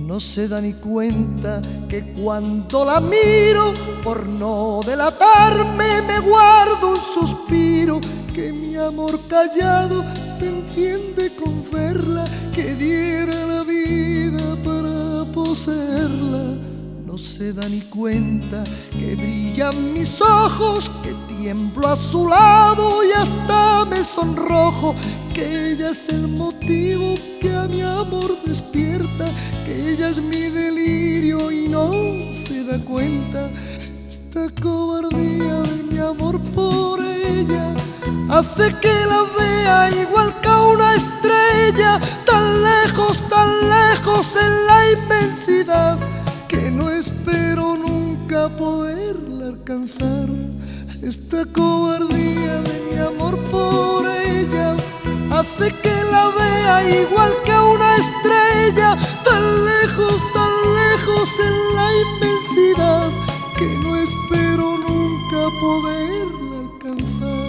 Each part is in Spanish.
No se da ni cuenta que cuando la miro, por no delatarme, me guardo un suspiro, que mi amor callado se enciende con verla, que diera la vida para poseerla. No se da ni cuenta que brillan mis ojos, que tiemblo a su lado y hasta me sonrojo, que ella es el motivo que a mi amor despierta, que ella es mi delirio y no se da cuenta. Esta cobardía de mi amor por ella hace que la vea igual que a una estrella, tan lejos en la inmensidad, que no espero nunca poderla alcanzar. Esta cobardía de mi amor por ella hace que la vea igual que a una estrella, tan lejos en la inmensidad, que no espero nunca poderla alcanzar.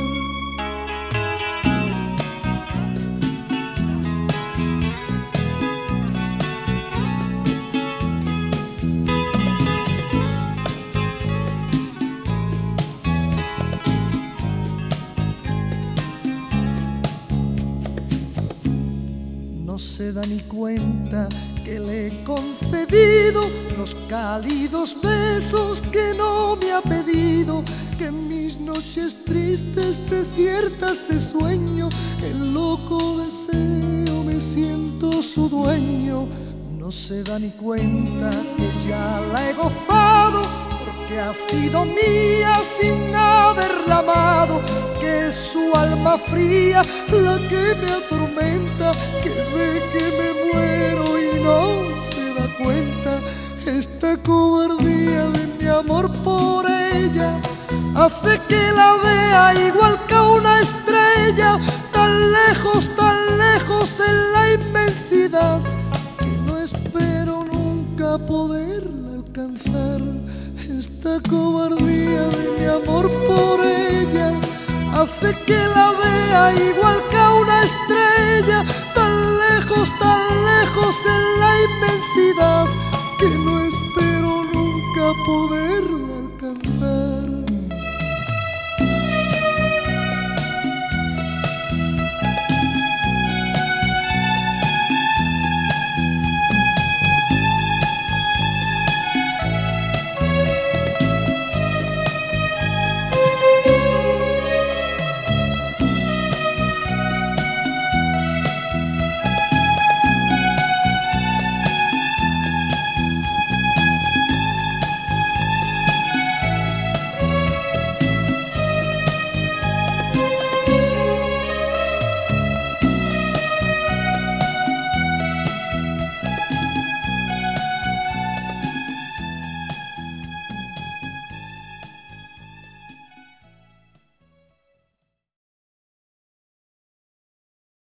No se da ni cuenta que le he concedido los cálidos besos que no me ha pedido, que en mis noches tristes, desiertas de sueño, el loco deseo me siento su dueño. No se da ni cuenta que ya la he gozado, porque ha sido mía sin haberla amado, que es su alma fría la que me atormenta, que ve que me muero y no se da cuenta. Esta cobardía de mi amor por ella hace que la vea igual que a una estrella, tan lejos en la inmensidad, que no espero nunca poderla alcanzar. Esta cobardía de mi amor por ella hace que la vea igual que a una estrella, tan lejos en la inmensidad, que no espero nunca poder